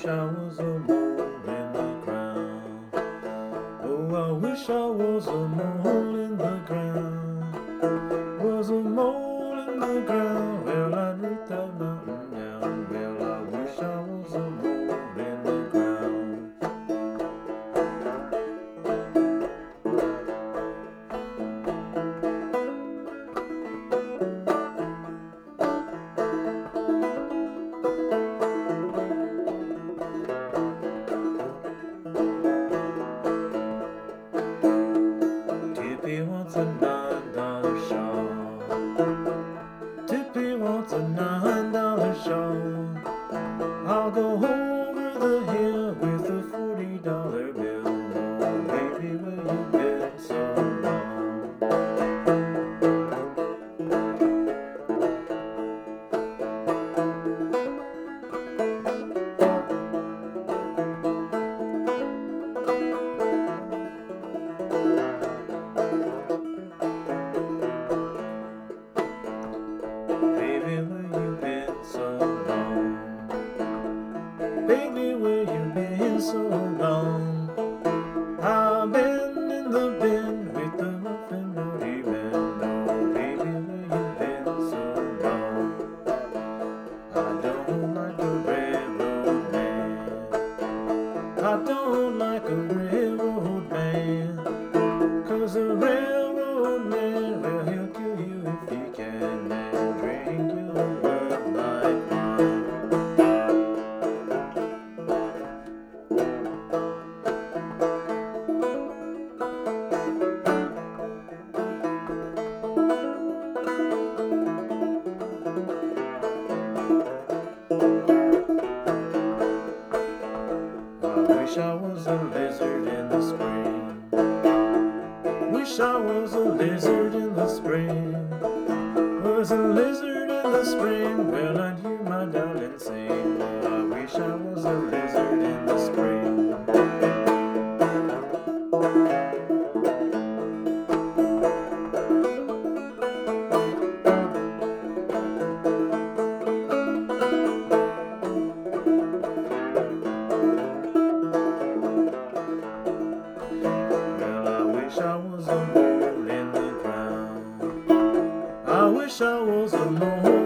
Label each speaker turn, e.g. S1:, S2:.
S1: I was a mole in the ground. Oh, I wish I was a mole in the ground. Was a mole in the ground. Well, I'd root that mountain down. Well, I wish I was a mole in the ground. Tippy wants a $9 shawl. Tippy wants a $9 shawl. I'll go over the hill with a $40 bill. Oh, baby, will you been so long? Baby, where you been so long? Baby, where you been so long? I've been in the bin with the rough and rowdy men. Oh, baby, where you been so long? I don't like a railroad man. I don't like a railroad man. 'Cause a railroad man, well, he'll kill you if he can and drink your blood like wine. I wish I was a lizard in the spring. Wish I was a lizard in the spring. Was a lizard in the spring. Well, I'd hear my darling sing. Well, I wish I was a lizard in the spring. Well, I wish I was a mole in the ground. I wish I was a mole